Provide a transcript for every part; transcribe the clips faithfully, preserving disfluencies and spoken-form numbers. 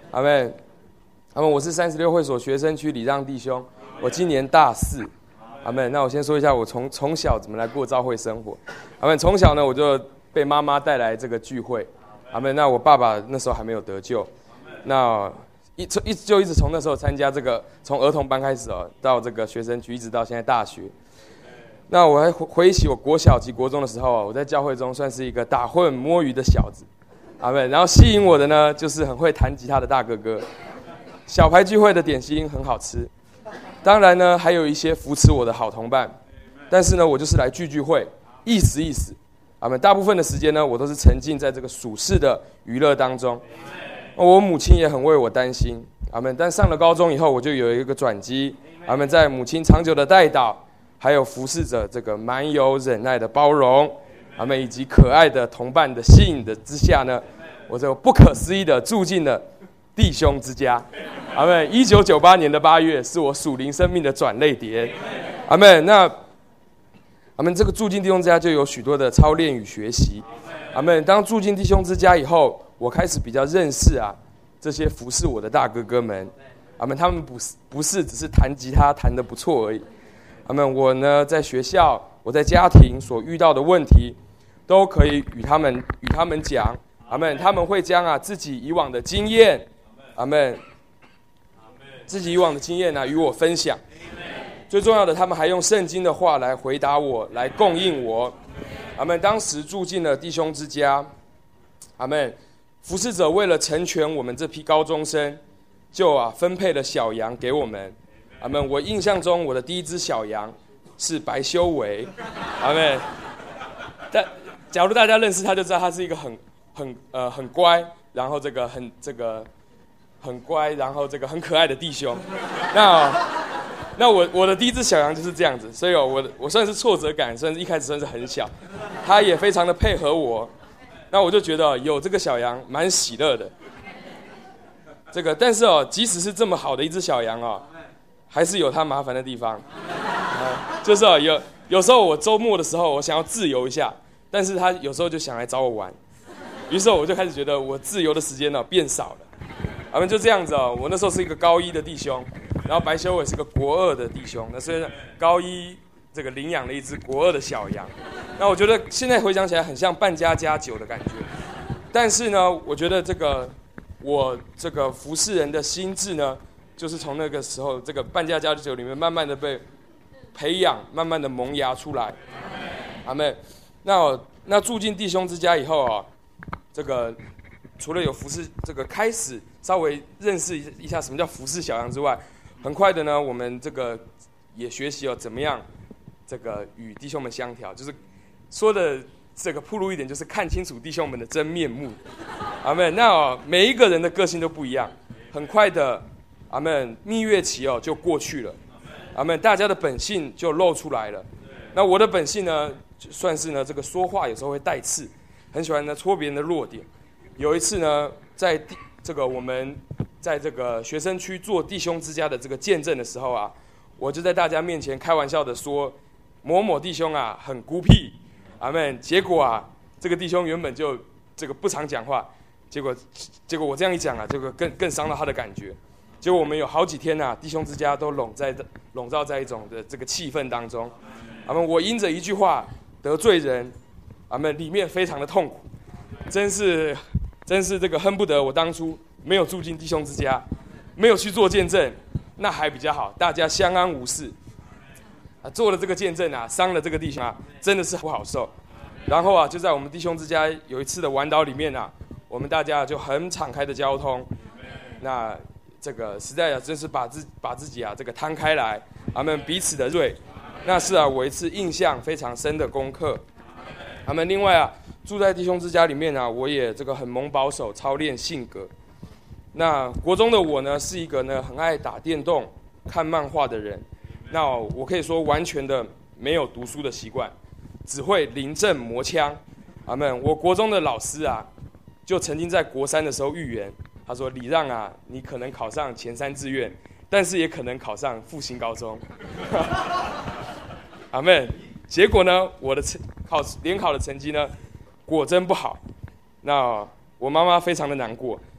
阿们，阿们，我是三十六会所学生区礼让弟兄，我今年大四。阿们，那我先说一下我从从小怎么来过教会生活。阿们，从小呢我就被妈妈带来这个聚会。阿们，那我爸爸那时候还没有得救，那一一就一直从那时候参加这个，从儿童班开始哦，到这个学生区，一直到现在大学。那我还回忆起我国小及国中的时候，我在教会中算是一个打混摸鱼的小子。阿们，然后吸引我的呢，就是很会弹吉他的大哥哥。小牌聚会的点心很好吃，当然呢，还有一些扶持我的好同伴。但是呢，我就是来聚聚会，意思意思。阿们，大部分的时间呢，我都是沉浸在这个属世的娱乐当中。我母亲也很为我担心。阿们，但上了高中以后，我就有一个转机。阿们，在母亲长久的带导，还有服侍着这个蛮有忍耐的包容。阿们，以及可爱的同伴的吸引的之下呢，我就不可思议的住进了弟兄之家。阿们，一九九八年的八月是我属灵生命的转捩点。阿们，那阿们这个住进弟兄之家就有许多的操练与学习。阿们，当住进弟兄之家以后，我开始比较认识啊这些服侍我的大哥哥们。阿们，他们不是不是只是弹吉他弹得不错而已。阿们，我呢在学校，我在家庭所遇到的问题，都可以与他们与他们讲。阿们，他们会将啊自己以往的经验，阿们，自己以往的经验呢、啊、与我分享。最重要的，他们还用圣经的话来回答我，来供应我。阿们，当时住进了弟兄之家。阿们，服侍者为了成全我们这批高中生，就啊分配了小羊给我们。阿们，我印象中我的第一只小羊是白修为。阿们，但假如大家认识他，就知道他是一个很很呃很乖，然后这个很这个很乖，然后这个很可爱的弟兄。那、哦、那我我的第一只小羊就是这样子，所以哦，我我算是挫折感，算是一开始算是很小，他也非常的配合我。那我就觉得有这个小羊蛮喜乐的。这个但是哦，即使是这么好的一只小羊哦，还是有它麻烦的地方。呃、就是哦，有有时候我周末的时候，我想要自由一下，但是他有时候就想来找我玩。于是我就开始觉得我自由的时间呢、哦、变少了。我们就这样子哦，我那时候是一个高一的弟兄，然后白修伟是个国二的弟兄。那所以高一这个领养了一只国二的小羊。那我觉得现在回想起来很像半家家酒的感觉。但是呢，我觉得这个我这个服侍人的心智呢，就是从那个时候这个半家家酒里面慢慢的被培养，慢慢的萌芽出来。阿们。那那住进弟兄之家以后啊。这个除了有服侍，这个开始稍微认识一下什么叫服侍小羊之外，很快的呢，我们这个也学习了怎么样这个与弟兄们相调，就是说的这个暴露一点，就是看清楚弟兄们的真面目。阿们。那、哦、每一个人的个性都不一样，很快的，阿们，蜜月期哦就过去了。阿们，大家的本性就露出来了。那我的本性呢，算是呢这个说话有时候会带刺。很喜欢呢戳别人的弱点。有一次呢，在这个我们在这个学生区做弟兄之家的这个见证的时候啊，我就在大家面前开玩笑的说，某某弟兄啊很孤僻。阿们。结果啊，这个弟兄原本就这个不常讲话，结果结果我这样一讲啊，这个更更伤到他的感觉。结果我们有好几天啊，弟兄之家都笼在笼罩在一种的这个气氛当中。阿们，我因着一句话得罪人。阿们，里面非常的痛苦，真是，真是这个恨不得我当初没有住进弟兄之家，没有去做见证，那还比较好，大家相安无事。啊，做了这个见证啊，伤了这个弟兄啊，真的是不好受。然后啊，就在我们弟兄之家有一次的晚祷里面啊，我们大家就很敞开的交通，那这个实在啊，真是把自把自己啊这个摊开来，阿们，彼此的对，那是啊我一次印象非常深的功课。他们另外啊，住在弟兄之家里面啊，我也这个很蒙保守，操练性格。那国中的我呢，是一个呢很爱打电动、看漫画的人。那我可以说完全的没有读书的习惯，只会临阵磨枪。阿们，我国中的老师啊，就曾经在国三的时候预言，他说：“李让啊，你可能考上前三志愿，但是也可能考上复兴高中。”阿们。结果呢，我的考联考的成绩呢，果真不好。那我妈妈非常的难过，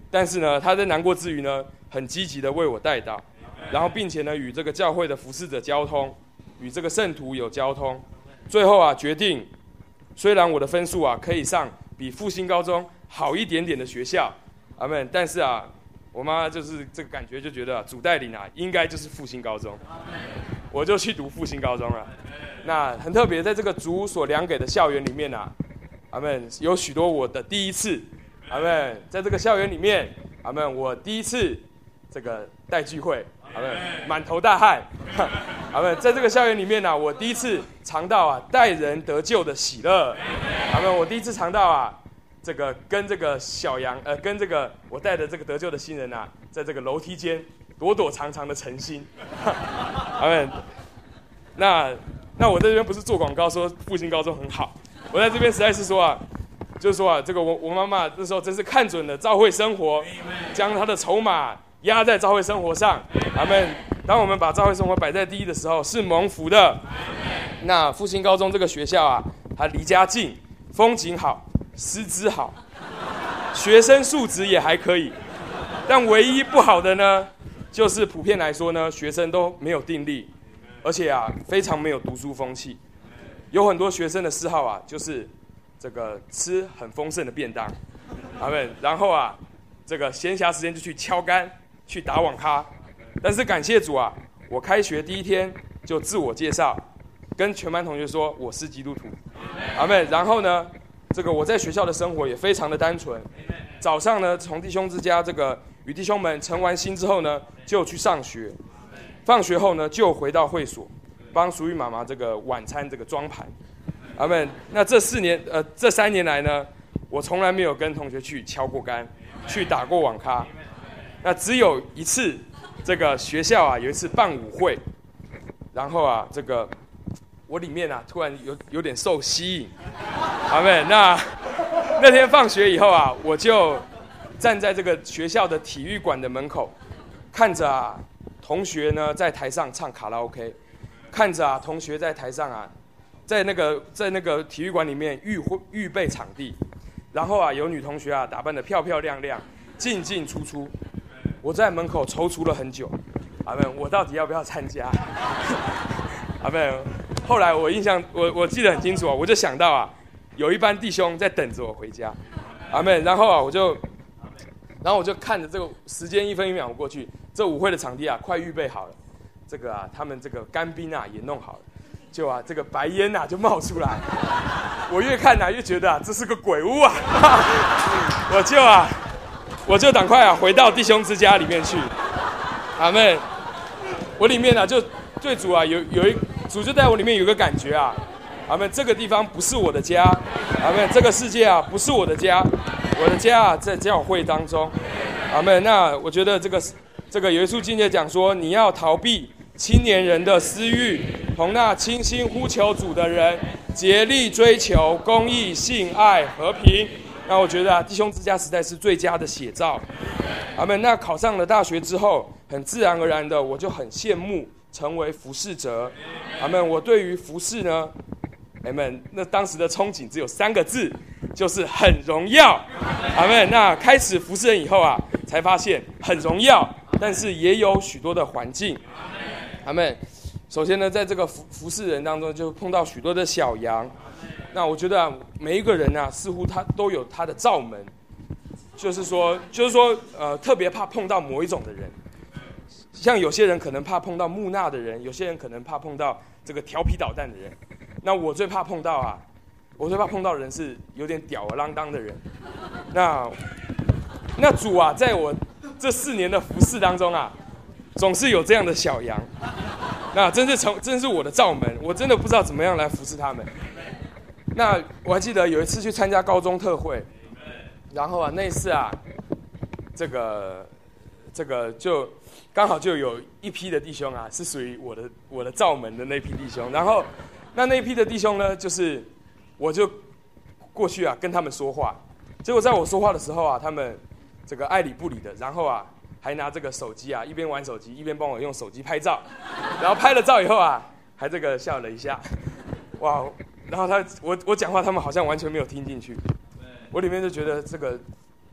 但是呢，他在难过之余呢，很积极的为我代祷，然后并且呢，与这个教会的服侍者交通，与这个圣徒有交通，最后啊，决定，虽然我的分数啊可以上比复兴高中好一点点的学校，阿们，但是啊，我妈就是这个感觉就觉得、啊、主带领啊，应该就是复兴高中，我就去读复兴高中了。那很特别，在这个主所量给的校园里面啊，阿们有许多我的第一次。阿们，在这个校园里面，阿们，我第一次这个带聚会，阿们，满头大汗，阿们，在这个校园里面呢、啊，我第一次尝到啊带人得救的喜乐，阿们，我第一次尝到啊这个跟这个小羊，呃，跟这个我带的这个得救的新人啊，在这个楼梯间躲躲藏藏的诚心，阿们，那那我在这边不是做广告说复兴高中很好，我在这边实在是说啊。就是说啊，这个我我妈妈那时候真是看准了教会生活，将她的筹码压在教会生活上。阿们。当我们把教会生活摆在第一的时候，是蒙福的。那复兴高中这个学校啊，它离家近，风景好，师资好，学生素质也还可以。但唯一不好的呢，就是普遍来说呢，学生都没有定力，而且啊，非常没有读书风气。有很多学生的嗜好啊，就是这个吃很丰盛的便当，阿们，然后啊，这个闲暇时间就去敲竿，去打网咖。但是感谢主啊，我开学第一天就自我介绍，跟全班同学说我是基督徒，阿们。然后呢，这个我在学校的生活也非常的单纯。早上呢，从弟兄之家这个与弟兄们诚完心之后呢，就去上学。放学后呢，就回到会所，帮淑玉妈妈这个晚餐这个装盘。阿们，那这四年呃这三年来呢，我从来没有跟同学去敲过竿，去打过网咖。那只有一次，这个学校啊有一次办舞会，然后啊这个我里面啊突然有有点受吸引。阿们，那那天放学以后啊，我就站在这个学校的体育馆的门口，看着啊同学呢在台上唱卡拉 OK， 看着啊同学在台上啊。在那个在那个体育馆里面预预备场地，然后啊有女同学啊打扮得漂漂亮亮，进进出出，我在门口踌躇了很久，阿们，我到底要不要参加？阿们，后来我印象我我记得很清楚啊，我就想到啊，有一班弟兄在等着我回家，阿们，然后啊我就，然后我就看着这个时间一分一秒过去，这舞会的场地啊快预备好了，这个啊他们这个干冰啊也弄好了。就啊，这个白烟啊就冒出来，我越看啊越觉得啊这是个鬼屋啊，我就啊我就赶快啊回到弟兄之家里面去，阿们，我里面啊就对主啊有有一主就在我里面有一个感觉啊，阿们，这个地方不是我的家，阿们，这个世界啊不是我的家，我的家啊在教会当中，阿们。那我觉得这个这个有一处经节讲说，你要逃避青年人的私欲，同那倾心呼求主的人，竭力追求公义、性爱、和平。那我觉得啊，弟兄之家实在是最佳的写照。阿们。那考上了大学之后，很自然而然的，我就很羡慕成为服侍者。阿们。我对于服侍呢，阿们，那当时的憧憬只有三个字，就是很荣耀。阿们。那开始服侍人以后啊，才发现很荣耀，但是也有许多的环境。阿们。首先呢，在这个服服侍人当中，就碰到许多的小羊。那我觉得啊，每一个人啊，似乎他都有他的罩门，就是说，就是说，呃，特别怕碰到某一种的人。像有些人可能怕碰到木讷的人，有些人可能怕碰到这个调皮捣蛋的人。那我最怕碰到啊，我最怕碰到的人是有点吊儿郎当的人。那那主啊，在我这四年的服侍当中啊，总是有这样的小羊。那真是从真是我的罩门，我真的不知道怎么样来服侍他们。那我还记得有一次去参加高中特会，然后啊那一次啊，这个这个就刚好就有一批的弟兄啊，是属于我的我的罩门的那批弟兄。然后那那一批的弟兄呢，就是我就过去啊跟他们说话，结果在我说话的时候啊，他们这个爱理不理的，然后啊。还拿这个手机啊，一边玩手机一边帮我用手机拍照，然后拍了照以后啊，还这个笑了一下，哇！然后他我我讲话，他们好像完全没有听进去。我里面就觉得这个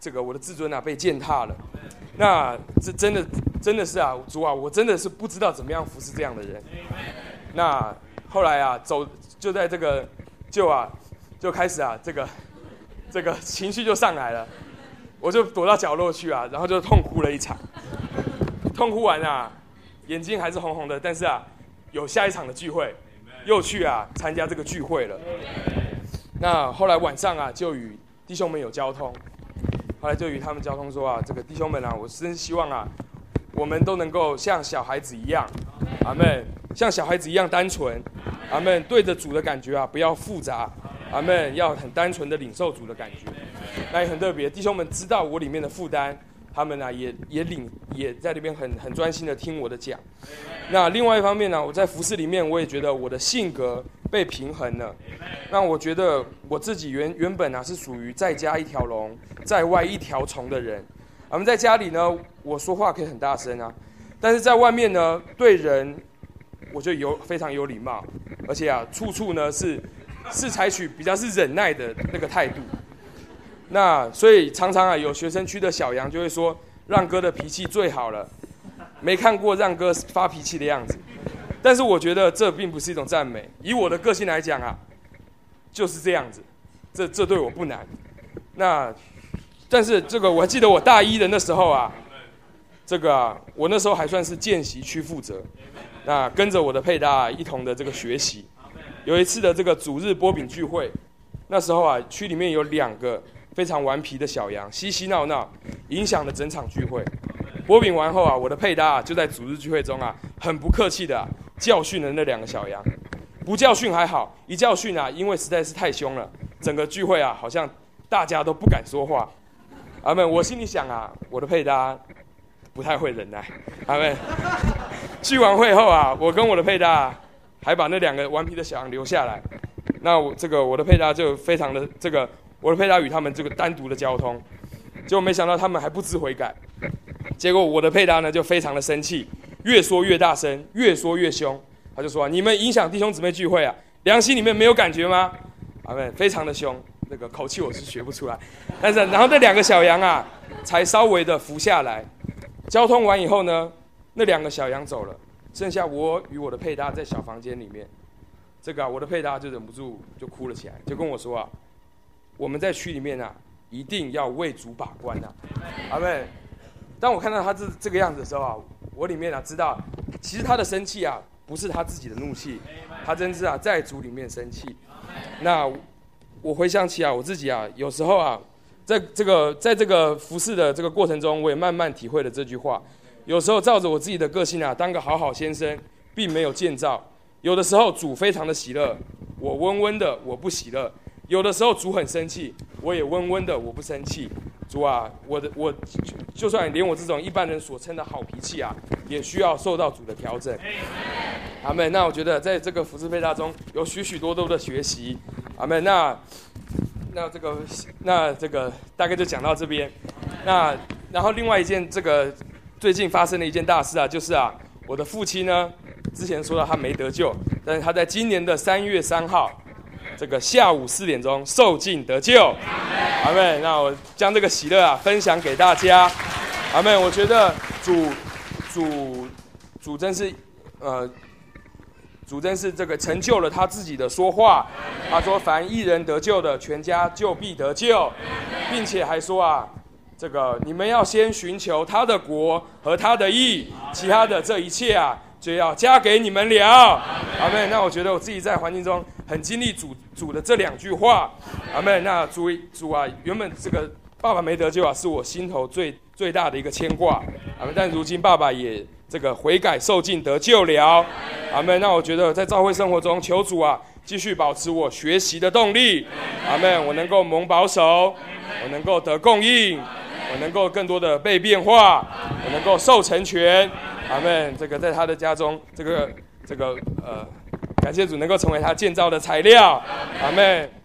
这个我的自尊啊被践踏了。那这真的真的是啊，主啊，我真的是不知道怎么样服侍这样的人。那后来啊，走就在这个就啊就开始啊，这个这个情绪就上来了，我就躲到角落去啊，然后就痛哭了一场。痛哭完啊，眼睛还是红红的，但是啊，有下一场的聚会，又去啊参加这个聚会了。那后来晚上啊，就与弟兄们有交通，后来就与他们交通说啊，这个弟兄们啊，我真希望啊，我们都能够像小孩子一样，阿们，像小孩子一样单纯，阿们，对着主的感觉啊，不要复杂，阿们，要很单纯的领受主的感觉。那也很特别，弟兄们知道我里面的负担。他们呢、啊、也也领也在那边很很专心的听我的讲。那另外一方面呢，我在服事里面，我也觉得我的性格被平衡了。那我觉得我自己原原本啊是属于在家一条龙，在外一条虫的人。我们在家里呢，我说话可以很大声啊，但是在外面呢，对人我就有非常有礼貌，而且啊，处处呢是是采取比较是忍耐的那个态度。那所以常常啊，有学生区的小杨就会说，让哥的脾气最好了，没看过让哥发脾气的样子。但是我觉得这并不是一种赞美，以我的个性来讲啊，就是这样子，这这对我不难。那但是这个我还记得我大一的那时候啊，这个啊，我那时候还算是见习区负责，那跟着我的配搭、啊、一同的这个学习。有一次的这个主日波饼聚会，那时候啊，区里面有两个非常顽皮的小羊，嬉嬉闹闹，影响了整场聚会。波饼完后啊，我的配搭、啊、就在主日聚会中啊，很不客气的、啊、教训了那两个小羊。不教训还好，一教训啊，因为实在是太凶了，整个聚会啊，好像大家都不敢说话。阿们，我心里想啊，我的配搭不太会忍耐。阿们，聚完会后啊，我跟我的配搭、啊、还把那两个顽皮的小羊留下来。那我这个我的配搭就非常的这个。我的配搭与他们这个单独的交通，结果没想到他们还不知悔改，结果我的配搭呢就非常的生气，越说越大声，越说越凶。他就说、啊：“你们影响弟兄姊妹聚会啊，良心里面没有感觉吗？”阿们，非常的凶，那个口气我是学不出来。但是然后那两个小羊啊，才稍微的伏下来。交通完以后呢，那两个小羊走了，剩下我与我的配搭在小房间里面。这个、啊、我的配搭就忍不住就哭了起来，就跟我说啊。我们在区里面啊，一定要为主把关啊，阿们。当我看到他这这个样子的时候啊，我里面啊知道，其实他的生气啊，不是他自己的怒气，他真是啊在主里面生气。那我回想起啊，我自己啊，有时候啊，在这个在这个服侍的这个过程中，我也慢慢体会了这句话。有时候照着我自己的个性啊，当个好好先生，并没有建造。有的时候主非常的喜乐，我温温的，我不喜乐。有的时候主很生气，我也温温的，我不生气。主啊，我的我，就算连我这种一般人所称的好脾气啊，也需要受到主的调整。阿们。那我觉得在这个服事配搭中有许许多多的学习。阿们。那那这个那这个大概就讲到这边。那然后另外一件这个最近发生的一件大事啊，就是啊，我的父亲呢，之前说到他没得救，但是他在今年的三月三号。这个下午四点钟受尽得救，阿们。那我将这个喜乐啊分享给大家，阿们。我觉得主主主真是呃，主真是这个成就了他自己的说话。他说：“凡一人得救的，全家就必得救，并且还说啊，这个你们要先寻求他的国和他的义，其他的这一切啊。”就要加给你们了，阿们。那我觉得我自己在环境中很经历主主的这两句话，阿们。那主主啊，原本这个爸爸没得救啊，是我心头最最大的一个牵挂，阿们。但如今爸爸也这个悔改受尽得救了，阿们。那我觉得在教会生活中，求主啊继续保持我学习的动力，阿们。我能够蒙保守，我能够得供应，我能够更多的被变化，我能够受成全。阿们。这个在他的家中，这个这个呃，感谢主能够成为他建造的材料。阿们。